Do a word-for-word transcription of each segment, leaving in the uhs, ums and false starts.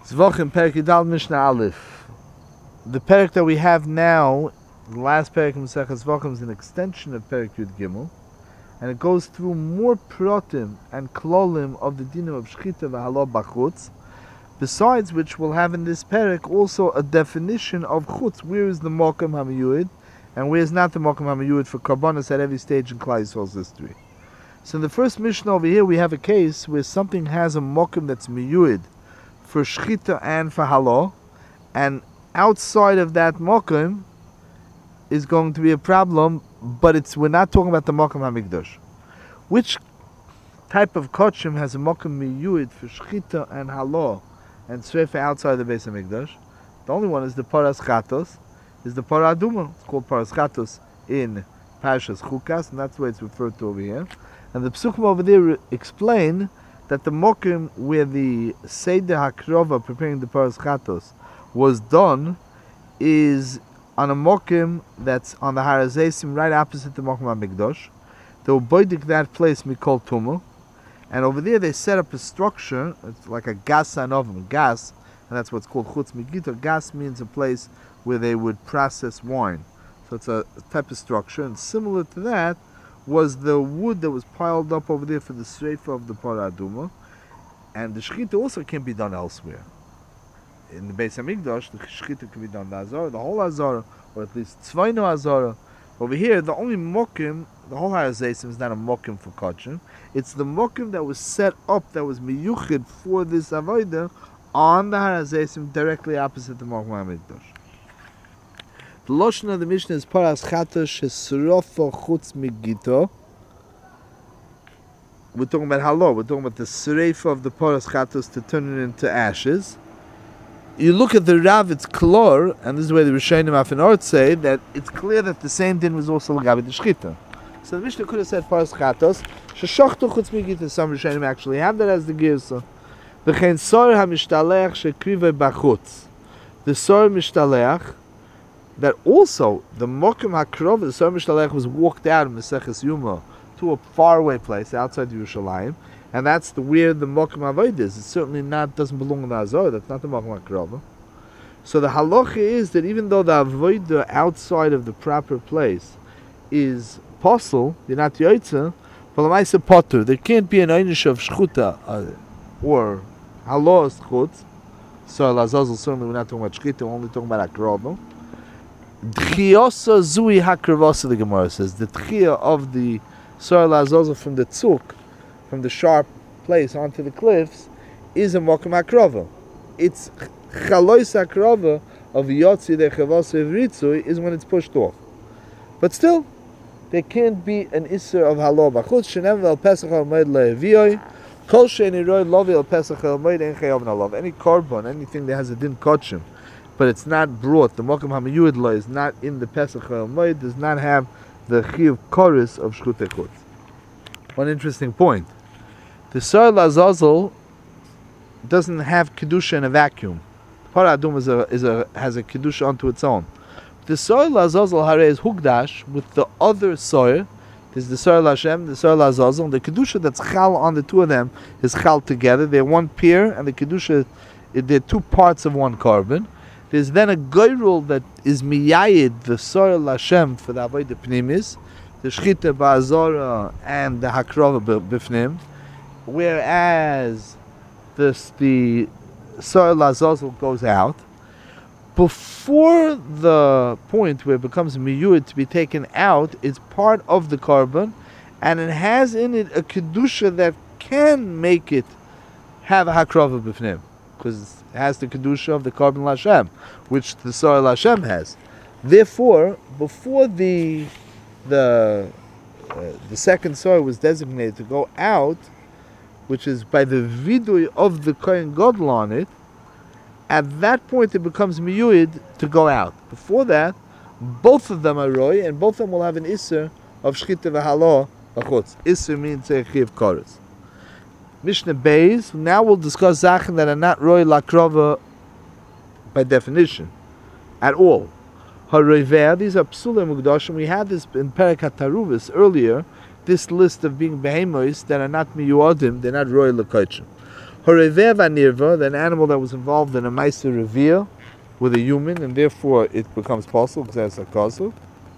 Zvachim Perek Yudal Mishnah Aleph. The Perek that we have now, the last Perek in Maseches Zvachim, is an extension of Perek Yud Gimel, and it goes through more protim and klolim of the dinim of Shchita v'Halal Bachutz, besides which we'll have in this Perek also a definition of Chutz, where is the Mokum HaMiyuid, and where is not the Mokum HaMiyuid for Karbonos at every stage in Klal Yisrael's history. So in the first Mishnah over here we have a case where something has a Mokum that's Miyuid, for Shchita and for Halal, and outside of that Mokum is going to be a problem, but it's we're not talking about the Mokum HaMikdash. Which type of Kochim has a Mokum Miyuid for Shchita and Halal and Srefa outside the Beis HaMikdash? The only one is the Paras Chatos, is the Parah Aduma. It's called Paras Chatos in Parashas Chukas, and that's the way it's referred to over here. And the Psukim over there re- explain that the mokim where the Seder HaKrova, preparing the Paras Chatos, was done is on a mokim that's on the Har HaZeisim, right opposite the Mokum HaMikdash. They will boidik that place Mikol Tumah, and over there they set up a structure, it's like a gas anovim, gas, and that's what's called Chutz Migito. Gas means a place where they would process wine. So it's a type of structure, and similar to that was the wood that was piled up over there for the Sreifa of the Parah Aduma, and the Shechita also can be done elsewhere. In the Beis HaMikdash, the Shechita can be done the Azara, the whole Azara, or at least Tzvayno Azara. Over here, the only Mokim, the whole Har HaZeisim is not a Mokim for Kochim. It's the Mokim that was set up, that was Miyuchid for this Avodah, on the Har HaZeisim, directly opposite the Mokum HaMikdash. The Lashon of the Mishnah is Paras Chatos Shesrofa Chutz Migito. We're talking about Halal. We're talking about the Sreifa of the Paras Chatos to turn it into ashes. You look at the Rav, it's Klor, and this is where the Rishonim Afinort say that it's clear that the same din was also Lagabi the Shchita. So the Mishnah could have said Paras Chatos Sheshachto Chutz Migito. Some Rishonim actually have that as the Girsa. V'chein Sor HaMishtalech Shekrive Bachutz. The Sor Mishtaleach, that also the Mokum HaKrov, the Sor Mishtaleach, was walked out of Maseches Yuma to a faraway place outside Yerushalayim, and that's the where the Mokum Avodah is. It certainly not doesn't belong in the Azor. That's not the Mokum HaKrov. So the halacha is that even though the Avodah outside of the proper place is possible, you're not Yoitza, but l'maisa potter, there can't be an einish of shchuta uh, or halos chutz. So Lazazel, certainly we're not talking about shchita, we're only talking about akrava. D'chiyosa zui hakravasa, the Gemara says. The d'chiyah of the Sor Lazazel from the tzuk, from the sharp place onto the cliffs, is a mokum akrava. It's chalois akrava of yotzi de chavasa v'ritzui is when it's pushed off. But still, there can't be an isser of halal b'chutz. Shenem vel pesach al-moed le'eviyoi. Kol she'eni roi lovi al pesach al-moed en chayav nalav. Any carbon, anything that has a din kochim, but it's not brought, the mokum hamiyuid law is not in the pesach al-moed, does not have the chiyuv chorus of shchutei chutz. One interesting point. The Sor Lazazel doesn't have kedusha in a vacuum. Parah Aduma is a, is a, has a kedusha unto its own. The Sor Lazazel hare is hugdash with the other Sor. There's the Sor Lashem, the Sor Lazazel. The kedusha that's chal on the two of them is chal together. They're one pair, and the kedusha, they're two parts of one carbon. There's then a goyrul that is miyayid, the Sor Lashem for the avodah pnimis, the shchita ba'azora and the hakrova b'fnim, whereas this, the Sor Lazazel goes out. Before the point where it becomes miyud to be taken out, it's part of the carbon, and it has in it a kedusha that can make it have a hakrava b'fnim, because it has the kedusha of the carbon lashem, which the Sor Lashem has. Therefore, before the the uh, the second Sor was designated to go out, which is by the vidui of the Kohen Gadol on it, at that point it becomes miyuid to go out. Before that, both of them are roy, and both of them will have an isser of shchita v'halo b'chutz. Isser means a chiv chorus. Mishnah Beis, now we'll discuss zachen that are not roy lakrova by definition, at all. Hareveh, these are psulim mukdashim. We had this in Perek HaTaruvis earlier, this list of being behemoths that are not miyuadim, they're not roy l'kochim. Horevev anirva, the animal that was involved in a ma'aser revere with a human, and therefore it becomes possible because that's a kazu.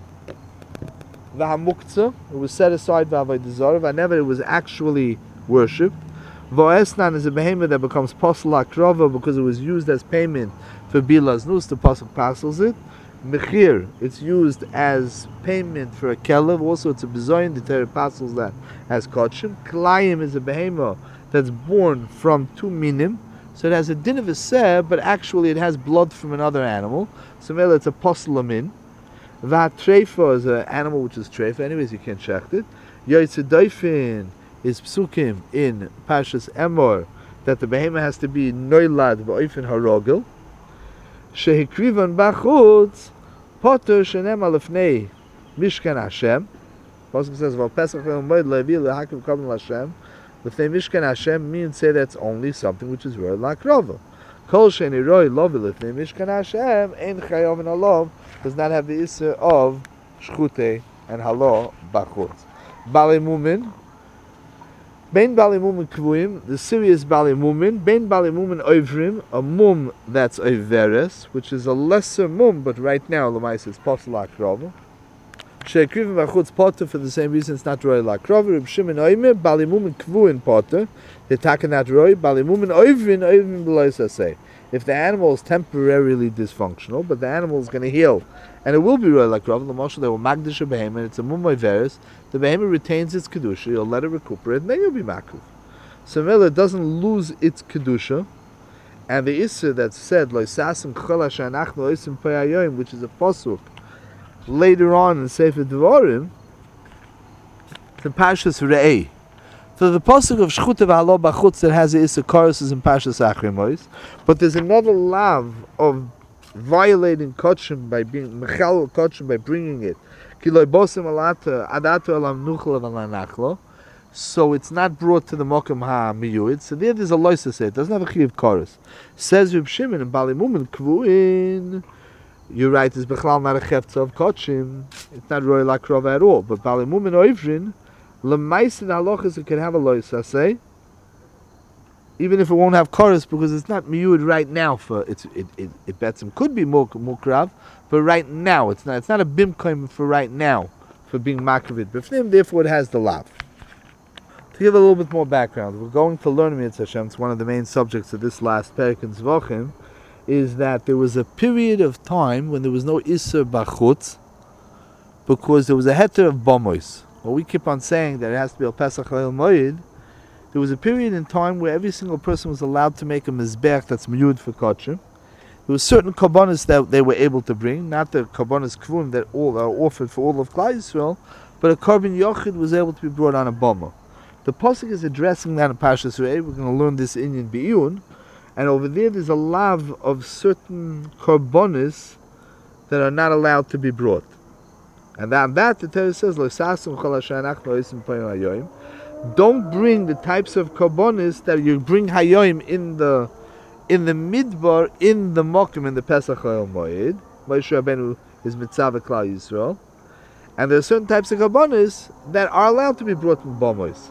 V'hamuktzah, it was set aside v'avodah zarah. V'never, it was actually worshipped. V'oesnan is a behemoth that becomes posel akrova because it was used as payment for bilas nus. The pasuk passes it. Mechir, it's used as payment for a kelev. Also, it's a bezoyin. The Torah passes that as kodshim. Klayim is a behemoth that's born from two minim. So it has a din of a seh, but actually it has blood from another animal. So maybe it's a poselamin. Vat treifa is an animal which is treifa. Anyways, you can't check it. Yoitzedoifin is psukim in Pashas Emor that the behemoth has to be noilad ba'oifin harogel. Shehikrivan bachutz poter shenem alefnei mishkan Hashem. Pasuk says, "Val pesach le'omoed le'avi le'hakim kabel Hashem." Lefnei mishkan Hashem means say that's only something which is roy lakrova. Kol sheni roy lovi lefnei mishkan Hashem ein chayav and halov does not have the issue of shchute and halo bachutz. Balei mumin. Bein Bali Mumin Kvuim, the serious Bali Mumin, Bein Bali Mumin Oivrim, a mum that's Oiveres, which is a lesser mum, but right now, Lamais is Posel Akrova. Shekrivim Vachutz Potter, for the same reason, it's not Roy Lakrova. Reb Shimon Oimer, Bali Mumin Kvuin Potter, the Takanat Roy, Bali Mumin Oivrin, Oivrin Beloisa say. If the animal is temporarily dysfunctional, but the animal is going to heal, and it will be Roy Lakrova, the Moshe, they will Magdish a behemoth, it's a mum Oiveres, the behemoth retains its kedusha. You'll let it recuperate, and then you'll be makruv. So Mela doesn't lose its kedusha, and the issur that's said loisasim chol shanachnu oisim payayoim, which is a pasuk later on in Sefer Devarim, in Pashas Re'eh. So the pasuk of shchut v'halo b'chutz that has the issur chorus is in Pashas Achrimos, but there's another lav of violating kodshim by being mechal kodshim by bringing it. So it's not brought to the Mokum HaMiyuid. So there there's a loisa say. It doesn't have a chiv chorus. Says Reb Shimon and Bali Mumin Kvuin. You're right, it's Bechlal not a chefza of Kotshim. It's not Roy Lakrova at all. But Bali Mumin Oivrin, Lemaisin Halachas, it can have a loisa say. Even if it won't have chorus, because it's not miyud right now for it's it it, it bets him could be mukrav, but right now it's not it's not a bimkoim for right now for being makravit b'fnim, therefore it has the lav. To give a little bit more background, we're going to learn Mitzvah Hashem. It's one of the main subjects of this last Perek in Zvachim, is that there was a period of time when there was no Isser Bachutz, because there was a heter of Bomois. Well, we keep on saying that it has to be a Pesach Leil Moed. There was a period in time where every single person was allowed to make a mizbech that's miyud for kodshim. There were certain korbanos that they were able to bring, not the korbanos kvum that all are offered for all of Klal Yisrael, but a korban yochid was able to be brought on a boma. The pasuk is addressing that in Parshas Re'eh. We're going to learn this in Be'iyun, and over there there's a lav of certain korbanos that are not allowed to be brought. And on that the Torah says, Lo sasum chol hashanach lo isim poyim hayoyim. Don't bring the types of korbanos that you bring hayoim in the in the midbar, in the mokim, in the Pesach Oyel Moed. Moshe Rabbeinu is mitzvah Klal Yisrael, and there are certain types of korbanos that are allowed to be brought from bomos.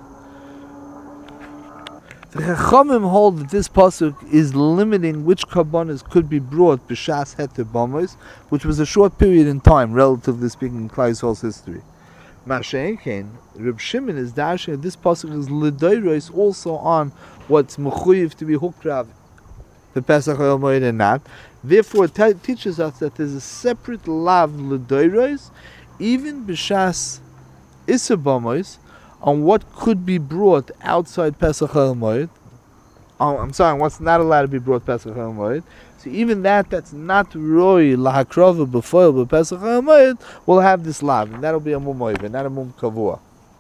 The Chachamim hold that this pasuk is limiting which korbanos could be brought b'shas heter bomos, which was a short period in time, relatively speaking, in Klal Yisrael's history. Masha'enkein, Reb Shimon is dashing this pasuk is l'doiros also on what's mechuyev to be hukrav, the Pesach Oyel Moed and not. Therefore, it t- teaches us that there's a separate lav l'doiros, even b'shas Isser Bomos, on what could be brought outside Pesach Oyel Moed. Oh, I'm sorry, what's not allowed to be brought Pesach Oyel Moed. So even that, that's not roy lahakrova b'foil b'Pesach Oyel Moed, will have this lav, and that'll be a mum oiv, not a mum kavua.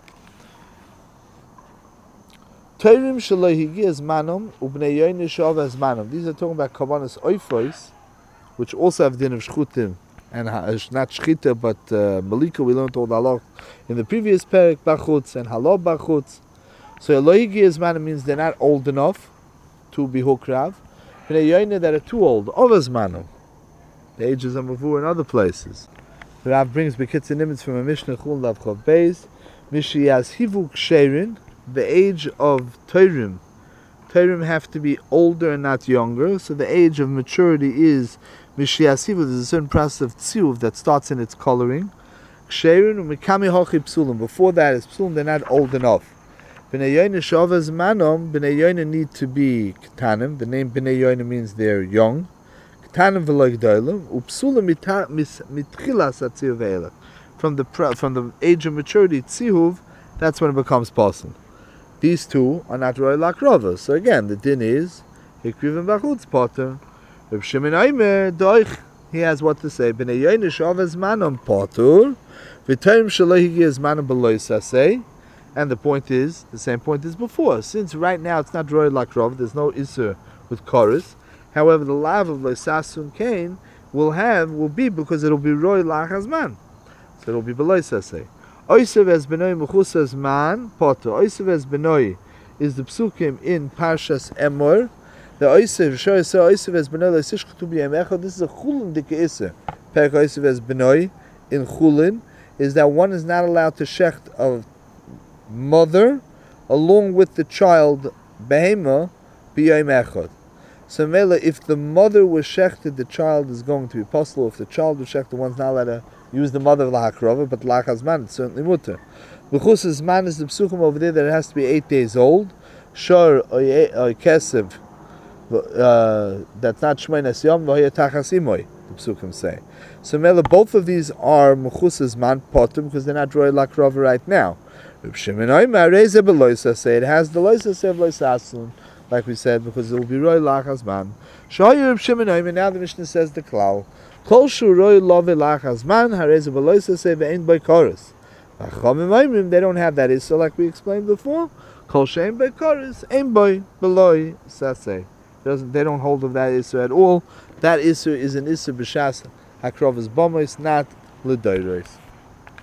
Teirim shelo higi as manom ubnei yoyin shov as manom. These are talking about korbanos oifos, which also have din of shchutim and uh, not shchita but uh, malika. We learned all the halach in the previous perek bachutz and halal bachutz. So lo higi as manom means they're not old enough to be hukrav. Bnei yoyin that are too old, ovas manom, the ages of mavur in other places. The Rav brings bekitz nimitz from a mishnah chul lav chav beis, mishiyas hivuk sherin. The age of Teirim. Perim have to be older and not younger. So the age of maturity is Mishiasivu. There's a certain process of tziuv that starts in its coloring. Ksherin umikami hochi psulim. Before that is psulim, they're not old enough. Bnei Yoina shavas manom. Bnei Yoina need to be ketanim. The name Bnei Yoina means they're young. Ketanim v'lo gdolim. Upsulim mitchilas atziuv ve'elach. From the from the age of maturity, tzihuv, that's when it becomes possible. These two are not roy lakrova. So again, the din is hikriv and bachutz potter. Reb Shimon Aimer doich. He has what to say. Bnei Yoina shavas manom potter. V'toim shelo higias manom beloy saseh. And the point is, the same point as before. Since right now it's not roy lakrova, there's no isur with chorus. However, the lav of loisasun kain will have, will be because it'll be roy lachazman. So it'll be beloy saseh. Oisev es benoi mechusas man potter. Oisev es benoi is the psukim in Parshas Emor. The Oisev shows so Oisev es benoi leisish ketubi emechad. This is a chulin dike isse. Perek Oisev es benoi in chulin is that one is not allowed to shecht of mother along with the child behema b'yom echad. So mele, if the mother was shechted, the child is going to be possible. If the child was shechted, one's not allowed to use the mother of the hakrova, but lachazman it's certainly mutter. B'chus man is the psukim over there that it has to be eight days old. Shor or kesev, uh, that's not shmeinas yom v'hoya tachas imoy. The psukim say. So mele, both of these are mechusas man potter because they're not roy lakrova right now. Reb Shimon Oimer reze beloisa say it has the loisa say of loisasun, like we said, because it will be roy lachazman. Shoy Reb Shimon Oimer. Now the Mishnah says the klal. Kol shu roy love lachazman hareze beloisa say ve'ein by chorus. Chachamim Oimrim they don't have that issue like we explained before. Kol she'ein by chorus ein by beloy saseh. Doesn't they don't hold of that issue at all. That issue is an issue b'shas hakrovas bomois, not l'doiros.